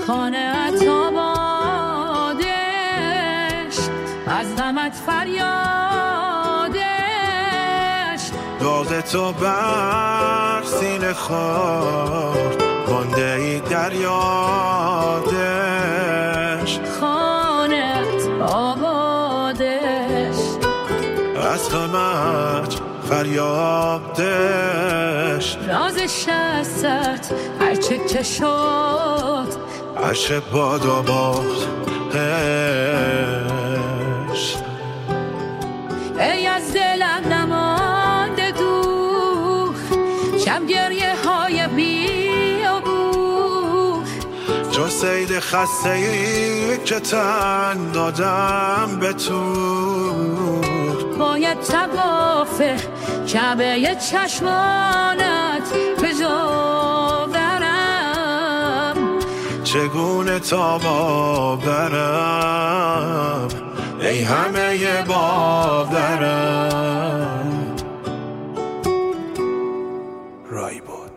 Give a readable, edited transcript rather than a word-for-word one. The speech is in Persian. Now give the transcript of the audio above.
خانه‌ات آبادش، از غمت فریادش. داغ تو بر سینه خورد، مانده ای در یادش. خانه‌ات آبادش، از غمت فریادش. رازش از سرت هرچه که شد، عرش باد آبادش. ای از دلم نمانده دوخ، شب گریه های بیابوخ. جز سید خسته ای که تن دادم به تو، باید تواف کعبه چشمانت به جا برم. چگونه تا برم ای همه باورم. رایبو